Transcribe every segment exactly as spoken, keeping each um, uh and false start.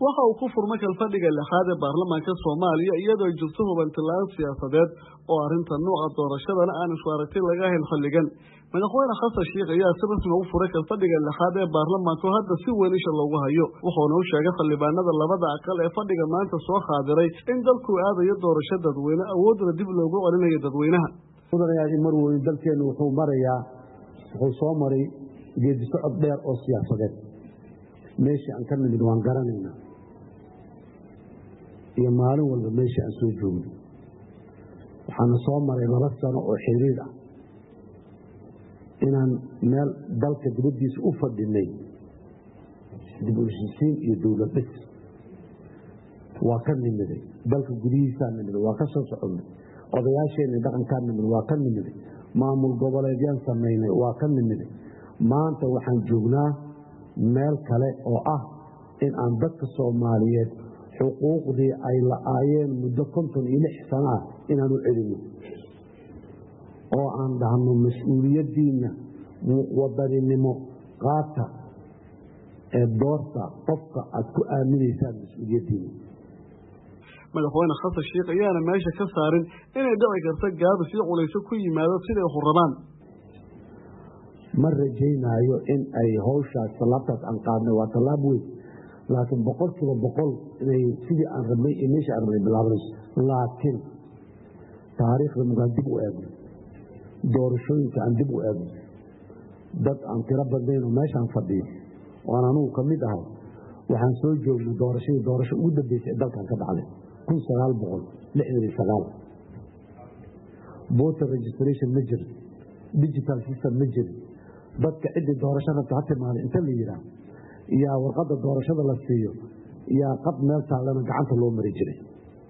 waxa uu ku furmay kalfadhiga lixaad ee baarlamaanka Soomaaliya iyadoo jirto hubantilaan siyaasadeed oo arrinta nooca doorashadana aan isku aragti laga helin xilligan madaxweyne Xasan Sheikh ayaa si rasmi u furay kalfadhiga lixaad ee baarlamaanka hadda si weyn isha loogu hayo wuxuuna u sheegay xildhibaanada labada aqal ee fadhiga maanta soo qaadiray in dalku aadayo doorasho dadweyne awoodna dib loogu celinayo dadweynaha mudanayaal mar weyn dalkeenu wuxuu marayaa wuxuu soo maray geedi socod dheer oo siyaasadeed meeshii aan ka nimid waan garanaynaa iyo maalin walba meeshii aan soo joogno waxaana soo maray laba sano oo xiriir ah inaan meel dalka dibaddiisa u fadhinay dib u heshiisiin iyo dowlad dhis waa ka nimiday dalka gudihiisaa nimiday waa ka soo soconnay odayaasheenii dhaqankaa nimiday waa ka nimiday maamul goboleedyaan samaynay waa ka nimiday maanta waxaan joognaa meel kale oo ah in aan dadka Soomaaliyeed xuquuqdii ay la'aayeen muddo konton iyo lix sano ah inaan u celino oo aan dhahno mas'uuliyadiina wadaninimo qaata ee doorta qofka aad ku aaminaysaan mas'uuliyadiina madaxweyne Xasan Sheikh ayaana meesha ka saarin inay dhici karto gaabis iyo culayso ku yimaado siday xurrabaan ma rajaynayo in ay hawshaas talaabtaas aan qaadnay waa talaab weyn laakiin boqolkiiba boqol inay sidii aan rabnay iyo meesha aan rabnay bilaabanayso laakiin taariikhda mugaan dib u eegno doorashooyinka aan dib u eegno dad aan tiro badnayn oo meeshaan fadhiyo waan anugu ka mid ahay waxaan soo joognay doorashadii doorasho ugu dambeysay ee dalkan ka dhacday kun sagaal boqol lixdan iyo sagaal voter registration ma jirin digital system ma jirin dadka cidii doorashada ka timaada inta la yiraahdo iyo warqadda doorashada la siiyo iyo qab meel taalana gacanta loo mari jiray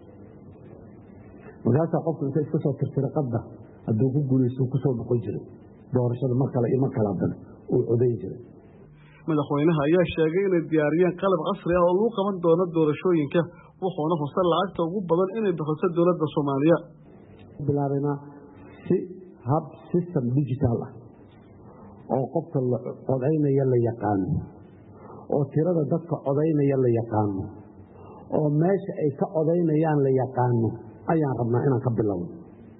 markaas qofku inta iska soo tirtira qadda hadduu ku guuleysto ku soo noqon jiray doorashada mar kale iyo mar kale haddana uu codayn jiray madaxweynaha ayaa sheegay inay diyaariyeen qalab casri ah oo lagu qaban doono doorashooyinka wuxuuna xusan lacagta ugu badan inay bixiso dowladda Soomaaliya bilaabana si hab system digital ah oo qofka la codaynaya la yaqaan oo tirada dadka codaynaya la yaqaan oo meesha ay ka codaynayaan la yaqaan ayaan rabnaa inaan ka bilowno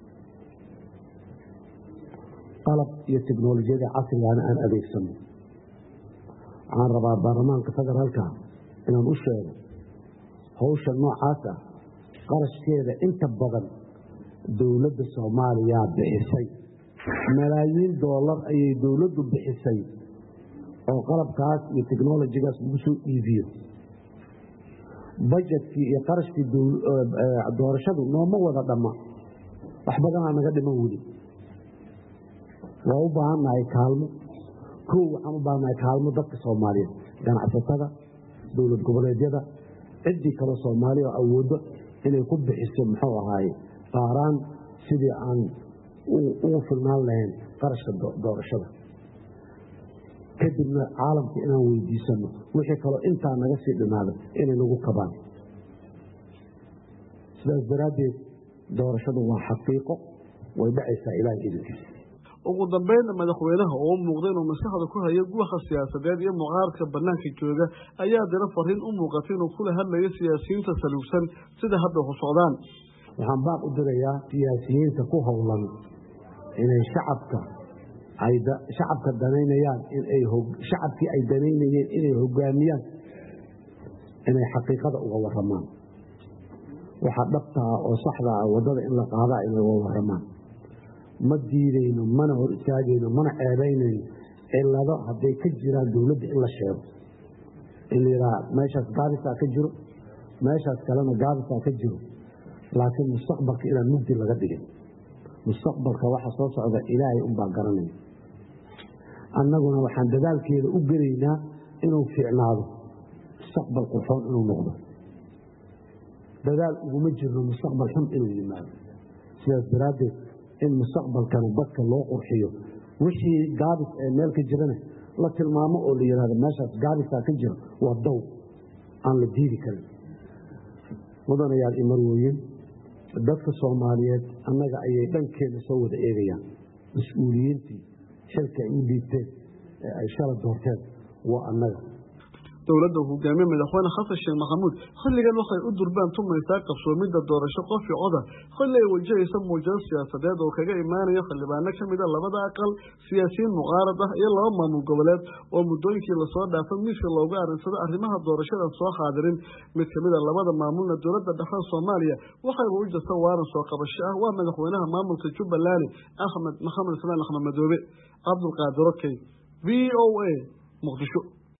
qalab iyo tiknoolajiyada casriga ah aan adeegsano aan rabaa baarlamaanka federaalka inaan u sheego hawsha noocaas ah qarashkeeda inta badan dowladda Soomaaliya bixisay malaayiin dollar ayay dowladdu bixisay oo qalabkaas iyo tiknoolajigaas lagu soo iibiyo budgetkii iyo qarashkii doorashadu nooma wada dhamma wax badanaa naga dhiman weli waa u baahannahay kaalmo kow waxaan u baahannahay kaalmo dadka Soomaaliyeed ganacsatada dowlad goboleedyada ciddii kale Soomaaliya oo awooddo inay ku bixiso muxuu ahaaye qaaraan sidii aan ugu filnaan lahayn qarashka doorashada kadibna caalamka inaan weydiisano wixii kaloo intaa naga sii dhimaada inay nagu kabaan sidaas daraaddeed doorashadu waa xaqiiqo way dhacaysaa ilaahay idinkiisa ugu dambeyn madaxweynaha oo muuqday inuu maskaxda ku hayo guuxa siyaasadeed iyo muqaarka banaanka jooga ayaa dira fariin u muuqatay inuu kula hadlayo siyaasiyiinta saluugsan sida hadda u socdaan waxaan baaq u dirayaa siyaasiyiinta ku howlan inay shacabka ay shacabka danaynayaan in ay shacabkii ay danaynayeen inay hogaamiyaan inay xaqiiqada uga waramaan waxa dhabta ah oo saxda ah wadada in la qaadaa inay uga waramaan ma diidayno mana hor istaagayno mana ceebaynayno cilado hadday ka jiraan dowladda in la sheego in la yidhaha meeshaas gaabisaa ka jiro meeshaas kalena gaabisaa ka jiro laakiin mustaqbalka inaan mugdi laga dhigin mustaqbalka waxa soo socda ilaahay unbaa garanaya annaguna waxaan dadaalkeeda u gelaynaa inuu fiicnaado mustaqbal qurxoon inuu noqdo dadaal uguma jirno mustaqbal xun inuu yimaado sidaas daraaddeed in mustaqbalkana dadka loo qurxiyo wixii gaabis ee meel ka jirana la tilmaamo oo la yidhahdo meeshaas gaabisaa ka jiro waa dow aan la diidi karin mudanayaal iyo marwooyin dadka Soomaaliyeed annaga ayay dhankeena soo wada eegayaan mas'uuliyiintii xilka ay u dhiibteen ee ay shala doorteen waa annaga dowladda hogaamiye madaxweyne xasan sheekh maxamuud xilligan waxay u durbaan tumaysaa qabsoomidda doorasho qof iyo cod ah xilli ay wajahaysa muujado siyaasadeed oo kaga imaanaya xildhibaano ka mid a labada aqal siyaasiyiin mucaarad ah iyo laba maamul goboleed oo muddooyinkii lasoo dhaafay miiska looga arinsado arrimaha doorashadan soo xaadirin mid ka mid a labada maamulna dowladda dhexe soomaaliya waxayba u jirta waaran soo qabasho ah waa madaxweynaha maamulka jubbaland axmed maxamed islaan axmed madoobe cabdulqaadir okey v o a muqdisho.